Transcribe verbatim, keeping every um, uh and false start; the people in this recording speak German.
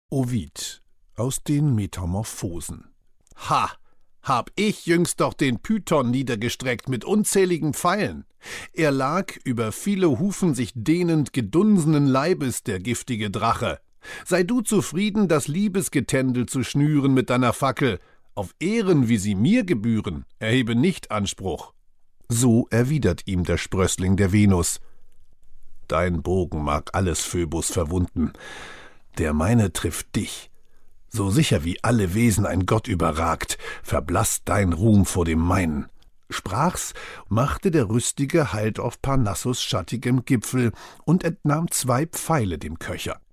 Ovid aus den Metamorphosen. Ha! Hab ich jüngst doch den Python niedergestreckt mit unzähligen Pfeilen. Er lag, über viele Hufen sich dehnend gedunsenen Leibes, der giftige Drache. Sei du zufrieden, das Liebesgetändel zu schnüren mit deiner Fackel. Auf Ehren, wie sie mir gebühren, erhebe nicht Anspruch. So erwidert ihm der Sprössling der Venus. Dein Bogen mag alles Phöbus verwunden, der meine trifft dich. So sicher wie alle Wesen ein Gott überragt, verblasst dein Ruhm vor dem meinen. Sprach's, machte der Rüstige Halt auf Parnassus schattigem Gipfel und entnahm zwei Pfeile dem Köcher.